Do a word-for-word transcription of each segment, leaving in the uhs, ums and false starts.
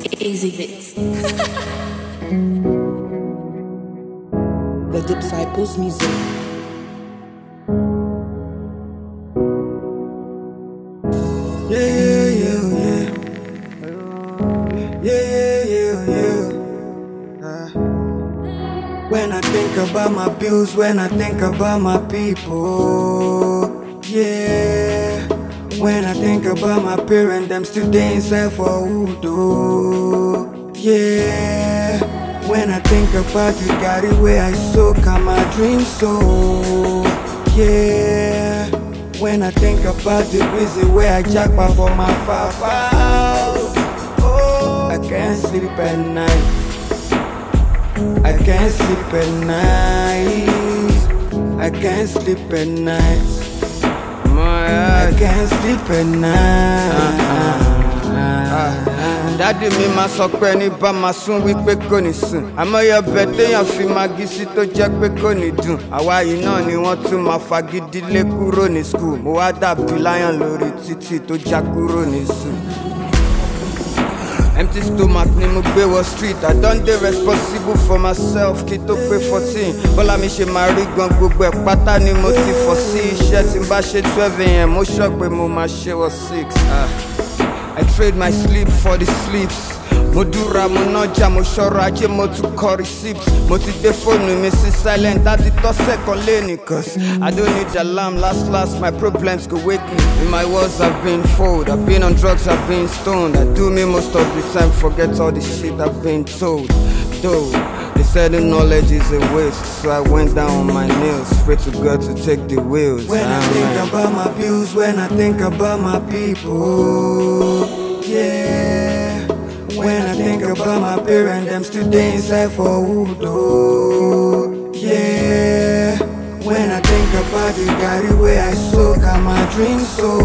Easy bits. The Disciples Music. Yeah, yeah, yeah, yeah. Yeah, yeah, yeah, yeah. Uh, when I think about my bills, when I think about my people, yeah. When I think about my parents, them still they inside for Udo, yeah. When I think about the Gary where I soak and my dreams so, yeah. When I think about the reason where I jackpot for my papa, oh, I can't sleep at night. I can't sleep at night. I can't sleep at night. I can't sleep at night. Daddy mi ma sọ pé ní bá ma sún wípé kò ní sùn. Àmọ́ yọ bẹ̀ téèyàn fi magi sí tó jẹ́ pé kò ní dùn. Àwa yìí náà ni wọ́n tún máa fagídí lé kúrò ní school. Mo wá dàbí láyàn lórí títì tó já kúrò ní sùn. Empty stomach ni mo gbé wọ street. I don dey responsible for myself kí tó pé fourteen. Bọ́lá mi ṣe máa rí gan gbogbo ẹ̀ pátá ni mo ti fọ̀ sí. Iṣẹ́ tí n bá ṣe twelve a m mo sọ pé mo máa ṣe wọ six. I trade my sleep for the sleeps. Mo dúra mo nájà mo ṣọ́ra ajé mo tún kọ receipts. Mo ti dé fóònù mi sí silent láti tọ́sẹ̀ kan léni. Cause I don't need alarm, last last my problems go wake me. In my walls I've been fold, I've been on drugs, I've been stoned. I do me most of the time, forget all the shit I've been told. Though they said the knowledge is a waste, so I went down on my knees, pray to God to take the wheels. When I think about my bills, when I think about my people, yeah. When I think about my parents, them still they inside for Udo, yeah. When I think about the Gary where I soak and my dreams so,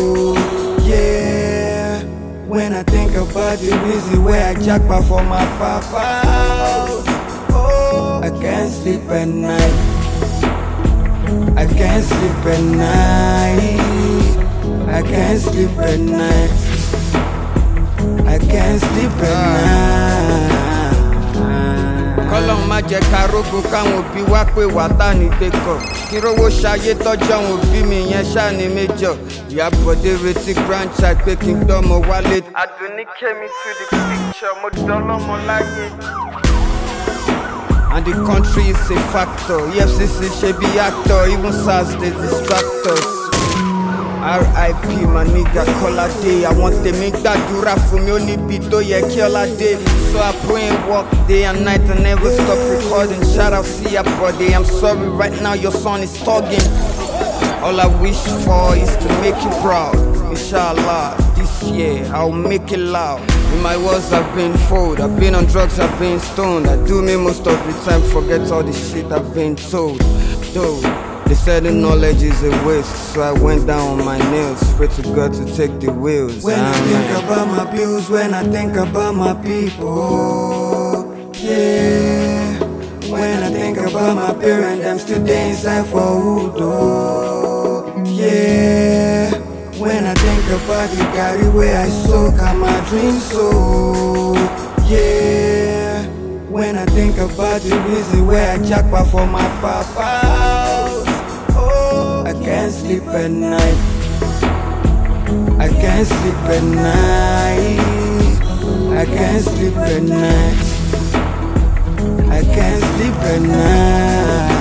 yeah. When I think about the reason where I jackpot for my papa, oh, I can't sleep at night. I can't sleep at night. I can't sleep at night. I can't sleep at night. Kọ́lọ́hun má jẹ́ ká rógo káwọn òbí wá pé wà tá ní gbẹ́kọ̀. Kí rówó ṣayé tọ́jú àwọn òbí mi yẹn ṣáà ní méjọ. Ìyábọ̀dé retí grandchild pé kí n dọ́mọ wálé. Àdùnní came into the picture, mo dọ́lọ́mọ láyé. And the country is a factor. E F C C ṣe bí actor, even SARS dey distract us. R I P my nigga Kolade. I want to make that dura for me only beat to ye Kolade. So I pray and work day and night and never stop recording. Shout out see ya body. I'm sorry right now your son is talking. All I wish for is to make you proud. Inshallah, this year I'll make it loud. In my walls I've been fold, I've been on drugs, I've been stoned. I do me most of the time, forget all the shit I've been told. Though they said the knowledge is a waste, so I went down on my knees, pray to God to take the wheels. When I think about my bills, when I think about my people, yeah. When I think about my parents, them still they inside for Udo, yeah. When I think about the Gary where I soak and my dreams so, yeah. When I think about the reason where I jackpot for my papa, I can't sleep at night. I can't sleep at night. I can't sleep at night. I can't sleep at night.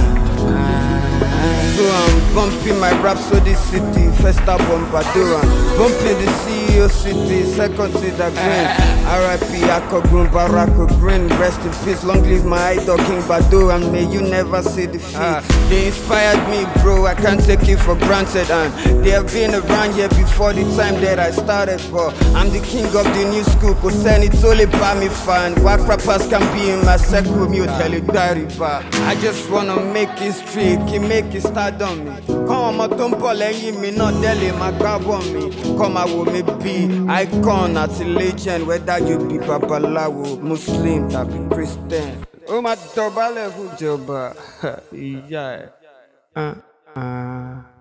So I'm bumping my Rhapsody City, first album Badura. Bumping the C E O City, second to the green. R I P Akogun Barako Green, rest in peace, long live my idol King Badura, and may you never see defeat. Uh, they inspired me bro, I can't take it for granted, and they have been around here before the time that I started, but I'm the king of the new school, cause then it's only by me fan. Why rappers can be in my circle, me tell you I just wanna make history, keep make it start on me. Come on, don't lẹ́yìn mi náà délé máa gbábọ̀ mi. Come out with me be icon àti legend, whether you be babaláwo, Muslim tàbí Christian. Ó máa dọ̀bálẹ̀ fún ìjọba ìyá ẹ̀.